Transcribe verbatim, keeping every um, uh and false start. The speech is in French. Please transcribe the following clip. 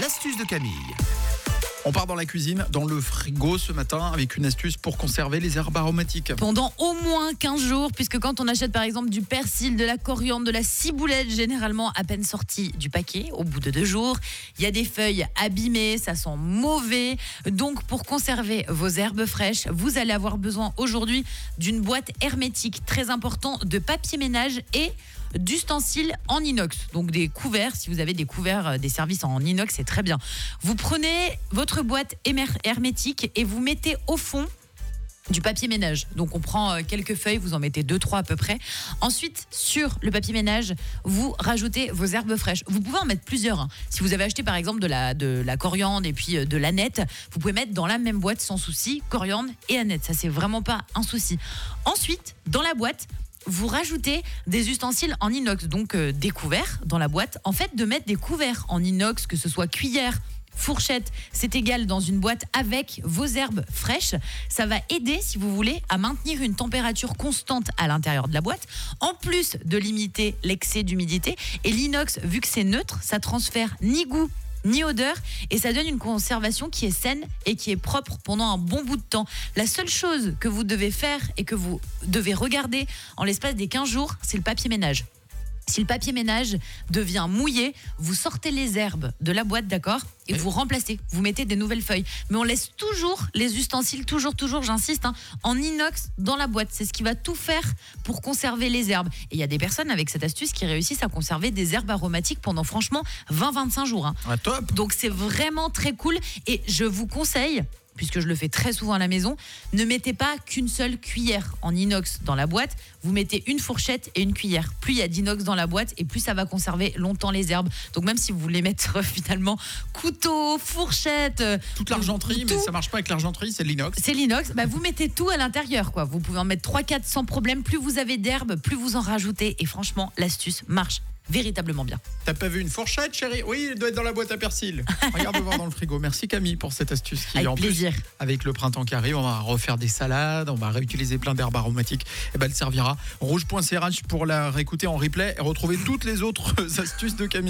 l'astuce de Camille. On part dans la cuisine, dans le frigo ce matin avec une astuce pour conserver les herbes aromatiques. Pendant au moins quinze jours, puisque quand on achète par exemple du persil, de la coriandre, de la ciboulette, généralement à peine sortie du paquet, au bout de deux jours, il y a des feuilles abîmées, ça sent mauvais. Donc pour conserver vos herbes fraîches, vous allez avoir besoin aujourd'hui d'une boîte hermétique, très important, de papier ménage et d'ustensiles en inox, donc des couverts. Si vous avez des couverts, des services en inox, c'est très bien. Vous prenez votre boîte hermétique et vous mettez au fond du papier ménage. Donc on prend quelques feuilles, vous en mettez deux trois à peu près. Ensuite, sur le papier ménage, vous rajoutez vos herbes fraîches. Vous pouvez en mettre plusieurs. Hein. Si vous avez acheté par exemple de la, de la coriandre et puis de l'aneth, vous pouvez mettre dans la même boîte sans souci coriandre et aneth. Ça, c'est vraiment pas un souci. Ensuite, dans la boîte, vous rajoutez des ustensiles en inox, donc euh, des couverts dans la boîte. En fait, de mettre des couverts en inox, que ce soit cuillère, fourchette, c'est égal dans une boîte avec vos herbes fraîches. Ça va aider, si vous voulez, à maintenir une température constante à l'intérieur de la boîte, en plus de limiter l'excès d'humidité. Et l'inox, vu que c'est neutre, ça transfère ni goût ni odeur, et ça donne une conservation qui est saine et qui est propre pendant un bon bout de temps. La seule chose que vous devez faire et que vous devez regarder en l'espace des quinze jours, c'est le papier ménage. Si le papier ménage devient mouillé, vous sortez les herbes de la boîte, d'accord ? Et vous remplacez, vous mettez des nouvelles feuilles. Mais on laisse toujours les ustensiles, toujours, toujours, j'insiste, hein, en inox dans la boîte. C'est ce qui va tout faire pour conserver les herbes. Et il y a des personnes avec cette astuce qui réussissent à conserver des herbes aromatiques pendant franchement vingt à vingt-cinq jours. Hein. Ah, top. Donc c'est vraiment très cool. Et je vous conseille, puisque je le fais très souvent à la maison, ne mettez pas qu'une seule cuillère en inox dans la boîte. Vous mettez une fourchette et une cuillère. Plus il y a d'inox dans la boîte et plus ça va conserver longtemps les herbes. Donc même si vous voulez mettre finalement couteau, fourchette, toute l'argenterie, tout, mais ça marche pas avec l'argenterie, c'est l'inox. C'est l'inox, bah vous mettez tout à l'intérieur, quoi. Vous pouvez en mettre trois quatre sans problème. Plus vous avez d'herbes, plus vous en rajoutez. Et franchement, l'astuce marche véritablement bien. T'as pas vu une fourchette, chérie ? Oui, elle doit être dans la boîte à persil. Regarde voir dans le frigo. Merci Camille pour cette astuce qui avec en plaisir. Plus, avec le printemps qui arrive, on va refaire des salades, on va réutiliser plein d'herbes aromatiques. Et ben elle servira. rouge point c h pour la réécouter en replay et retrouver toutes les autres astuces de Camille.